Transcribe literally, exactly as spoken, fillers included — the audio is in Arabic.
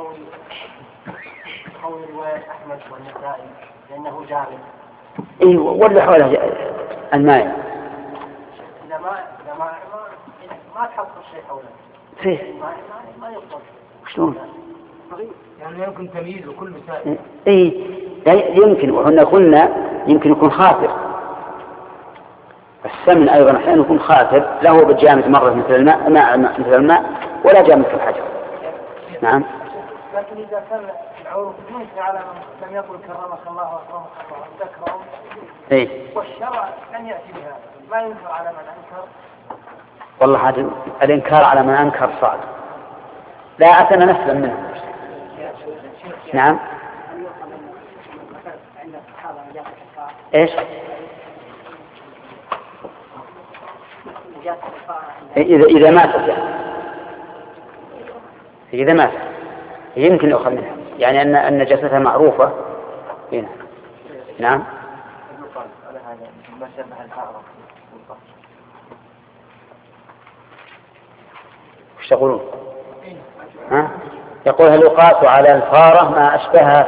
قول قول رواية أحمد والنسائي لأنه جامد. إيه ولا حوله الماء. إذا ما إذا ما ما تحط شيء حوله. فيه. ما ما يقصد. شلون؟ يعني يمكن تمييز كل سائل. إيه يمكن وحنا قلنا يمكن يكون خاطر. السمن أيضا أحيانا يكون خاطر له بالجامد مرة مثل الماء ماء مثل الماء ولا جامد كالحجر. نعم. لكن إذا كان العروض ممكن على من لم يقل كرمك الله وأكرمك الله تكرم. إيه. والشرع لم يأتي بهذا ما ينكر على من أنكر. والله هذا الإنكار على من أنكر صعب. لا أتنا نسلم منه. نعم. إيش؟ إذا إذا ماتت يعني. إذا ماتت يمكن يؤخذ منها يعني أن أن جثتها معروفة هنا. نعم. وش تقولون؟ ها؟ يقول هل يقاس على الفارة ما أشبهها